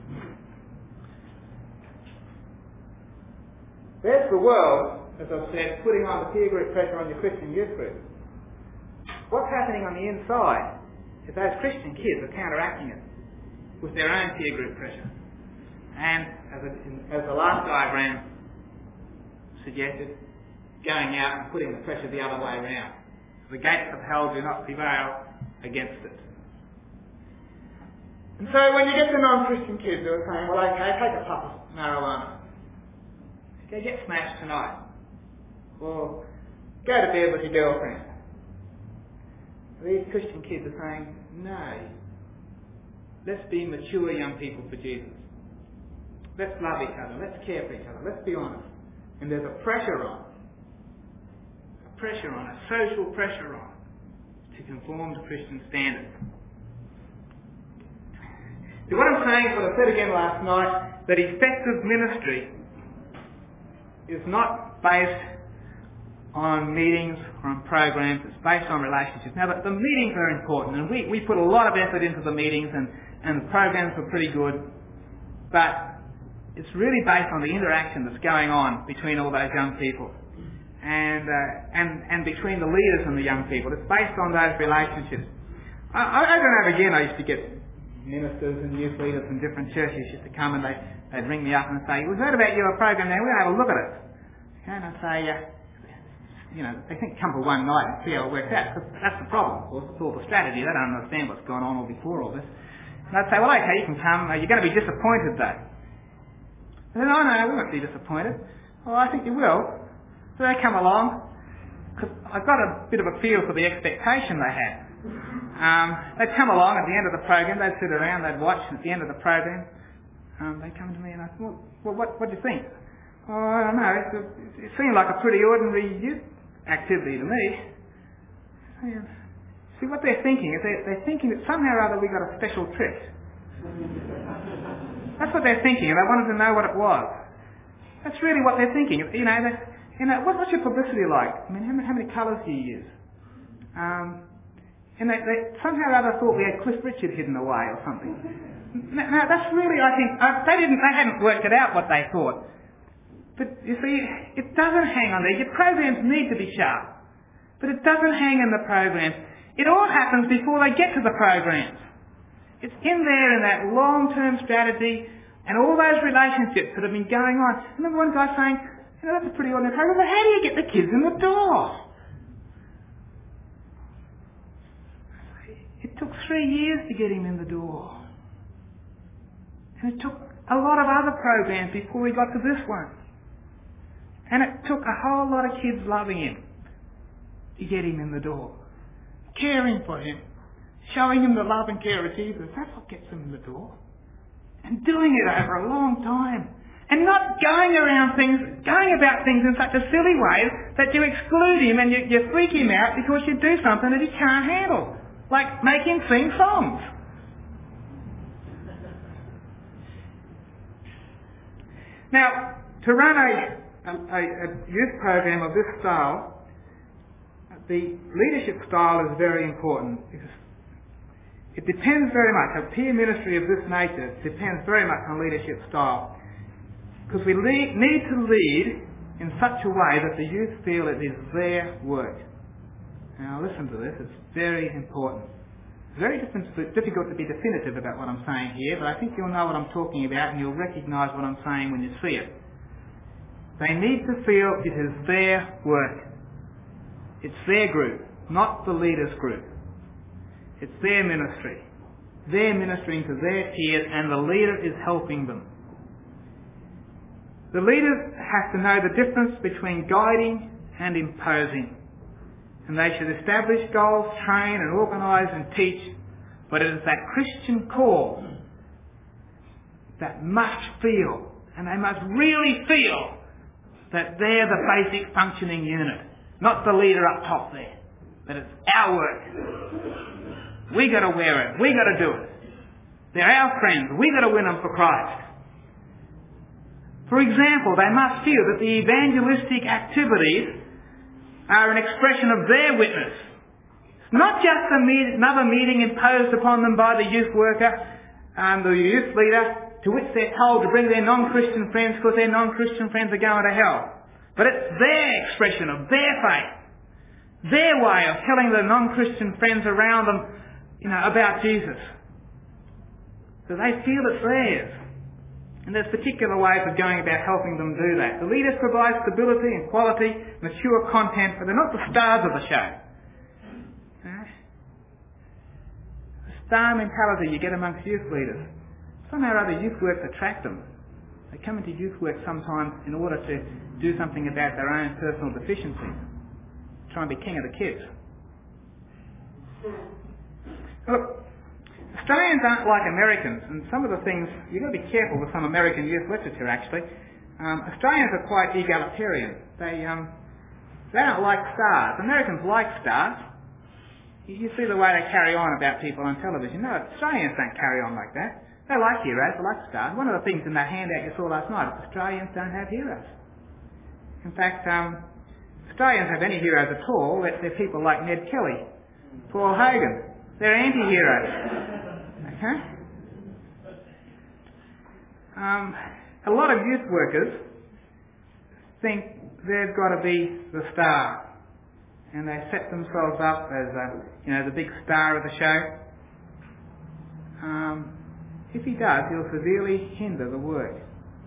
There's the world, as I've said, putting on the peer group pressure on your Christian youth group. What's happening on the inside is those Christian kids are counteracting it. with their own peer group pressure. And as, a, as the last diagram suggested, going out and putting the pressure the other way around. The gates of hell do not prevail against it. And so when you get the non-Christian kids who are saying, well, okay, take a puff of marijuana. Go get smashed tonight. Or go to bed with your girlfriend. These Christian kids are saying, no. Let's be mature young people for Jesus. Let's love each other. Let's care for each other. Let's be honest. And there's a pressure on. A pressure on. A social pressure on. To conform to Christian standards. So what I'm saying is what I said again last night, that effective ministry is not based on meetings or on programs, it's based on relationships. Now the, the meetings are important and we, we put a lot of effort into the meetings and, and the programs are pretty good, but it's really based on the interaction that's going on between all those young people and, uh, and, and between the leaders and the young people. It's based on those relationships. I, I, over and over again I used to get ministers and youth leaders from different churches used to come and they, they'd ring me up and say, we've heard about your program now, we're going to have a look at it. Okay, and I'd say, uh, you know, they think come for one night and see how it works out. Because that's the problem, of course, it's all the strategy. They don't understand what's gone on all before all this. And I'd say, well, okay, you can come, uh, you're going to be disappointed though. And then, oh no, we won't be disappointed. Oh, I think you will. So they come along, because I've got a bit of a feel for the expectation they had. Um, they'd come along at the end of the program, they'd sit around, they'd watch, and at the end of the program, um, they'd come to me and I said, well, well what, what do you think? Oh, I don't know, it, it seemed like a pretty ordinary youth activity to me. And see, what they're thinking is they're, they're thinking that somehow or other we got a special trick. That's what they're thinking, and they wanted to know what it was. That's really what they're thinking. You know, they, you know what, what's your publicity like? I mean, how many, how many colours do you use? Um, And they, they somehow or other thought we had Cliff Richard hidden away or something. No, no that's really, I think, uh, they didn't, they hadn't worked it out what they thought. But you see, it doesn't hang on there. Your programs need to be sharp. But it doesn't hang in the programs. It all happens before they get to the programs. It's in there in that long-term strategy and all those relationships that have been going on. I remember one guy saying, you know, that's a pretty ordinary program, but how do you get the kids in the door? It took three years to get him in the door. And it took a lot of other programs before we got to this one. And it took a whole lot of kids loving him to get him in the door. Caring for him. Showing him the love and care of Jesus. That's what gets him in the door. And doing it over a long time. And not going around things, going about things in such a silly way that you exclude him and you, you freak him out because you do something that he can't handle. Like make him sing songs. Now, to run a, a, a youth program of this style, the leadership style is very important. Because it depends very much, a peer ministry of this nature depends very much on leadership style. Because we lead, need to lead in such a way that the youth feel it is their work. Now listen to this, it's very important. It's very difficult to be definitive about what I'm saying here, but I think you'll know what I'm talking about and you'll recognise what I'm saying when you see it. They need to feel it is their work. It's their group, not the leader's group. It's their ministry. They're ministering to their peers and the leader is helping them. The leaders have to know the difference between guiding and imposing. And they should establish goals, train and organise and teach, but it is that Christian core that must feel, and they must really feel, that they're the basic functioning unit, not the leader up top there. That it's our work. We got to wear it. We got to do it. They're our friends. We got to win them for Christ. For example, they must feel that the evangelistic activities are an expression of their witness. It's not just a meet, another meeting imposed upon them by the youth worker and the youth leader to which they're told to bring their non-Christian friends because their non-Christian friends are going to hell. But it's their expression of their faith. Their way of telling the non-Christian friends around them, you know, about Jesus. So they feel it's theirs. And there's particular ways of going about helping them do that. The leaders provide stability and quality, mature content, but they're not the stars of the show. The star mentality you get amongst youth leaders. Somehow or other youth work attract them. They come into youth work sometimes in order to do something about their own personal deficiencies. Try and be king of the kids. Look, Australians aren't like Americans, and some of the things, you've got to be careful with some American youth literature actually. Um, Australians are quite egalitarian. They um, they don't like stars. Americans like stars. You, you see the way they carry on about people on television. No, Australians don't carry on like that. They like heroes, they like stars. One of the things in that handout you saw last night is Australians don't have heroes. In fact, um, Australians have any heroes at all. They're, they're people like Ned Kelly, Paul Hogan. They're anti-heroes. Okay? Um, a lot of youth workers think they've got to be the star. And they set themselves up as, a, you know, the big star of the show. Um, if he does, he'll severely hinder the work.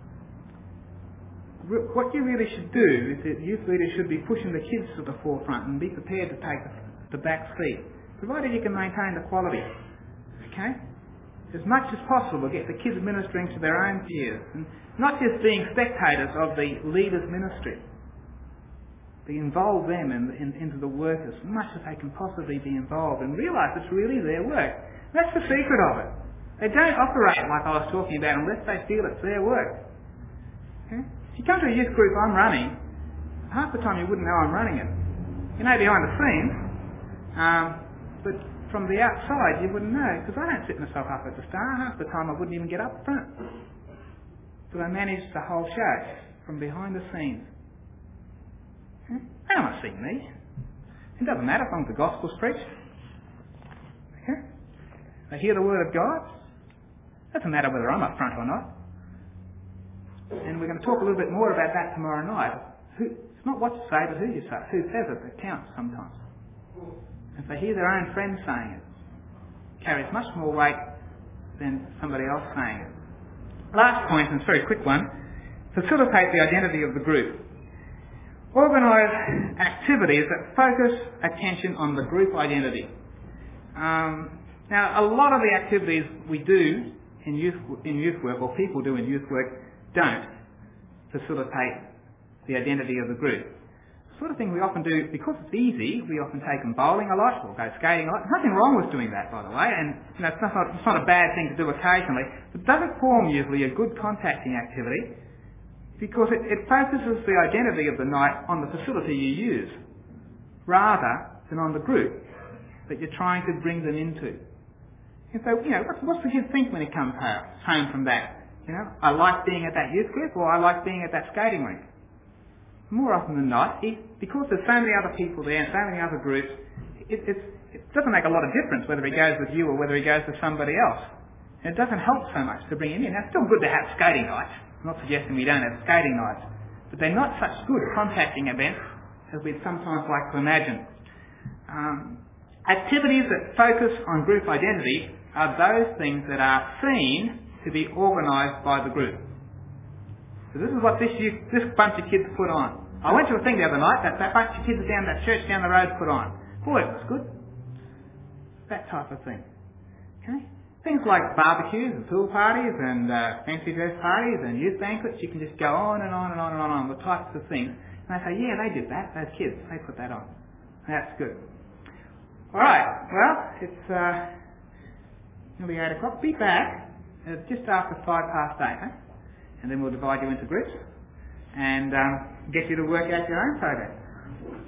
What you really should do is that youth leaders should be pushing the kids to the forefront and be prepared to take the back seat, provided you can maintain the quality. Okay? As much as possible, get the kids ministering to their own peers, and not just being spectators of the leader's ministry. But involve them in, in, into the work as much as they can possibly be involved, and realise it's really their work. That's the secret of it. They don't operate like I was talking about unless they feel it's their work. Okay? If you come to a youth group I'm running, half the time you wouldn't know I'm running it. You know behind the scenes, um, but from the outside you wouldn't know, because I don't sit myself up at the start. Half the time I wouldn't even get up front. But I manage the whole show from behind the scenes. Okay? They don't want to see me. It doesn't matter as long as the gospel's preached. Okay? They hear the word of God. Doesn't matter whether I'm up front or not. And we're going to talk a little bit more about that tomorrow night. Who, it's not what you say, but who you say. Who says it that counts sometimes. If they hear their own friends saying it, it carries much more weight than somebody else saying it. Last point, and it's a very quick one, facilitate the identity of the group. Organise activities that focus attention on the group identity. Um, now, a lot of the activities we do in youth in youth work, or people do in youth work, don't facilitate the identity of the group. The sort of thing we often do, because it's easy, we often take them bowling a lot, or go skating a lot. There's nothing wrong with doing that, by the way, and you know, it's, not, it's not a bad thing to do occasionally, but it doesn't form usually a good contacting activity, because it, it focuses the identity of the night on the facility you use, rather than on the group that you're trying to bring them into. And so, you know, what's, what's the kid think when he comes home from that? You know, I like being at that youth group, or I like being at that skating rink. More often than not, he, because there's so many other people there and so many other groups, it, it's, it doesn't make a lot of difference whether he goes with you or whether he goes with somebody else. And it doesn't help so much to bring him in. Now, it's still good to have skating nights. I'm not suggesting we don't have skating nights, but they're not such good contacting events as we'd sometimes like to imagine. Um, activities that focus on group identity are those things that are seen to be organised by the group. So this is what this youth, this bunch of kids put on. I went to a thing the other night that that bunch of kids down that church down the road put on. Boy, it was good. That type of thing. Okay? Things like barbecues and pool parties and uh, fancy dress parties and youth banquets. You can just go on and on and on and on and on with types of things. And they say, yeah, they did that. Those kids, they put that on. That's good. All right. Well, it's uh, it'll be eight o'clock. Be back uh, just after five past eight, huh? And then we'll divide you into groups and um, get you to work out your own program.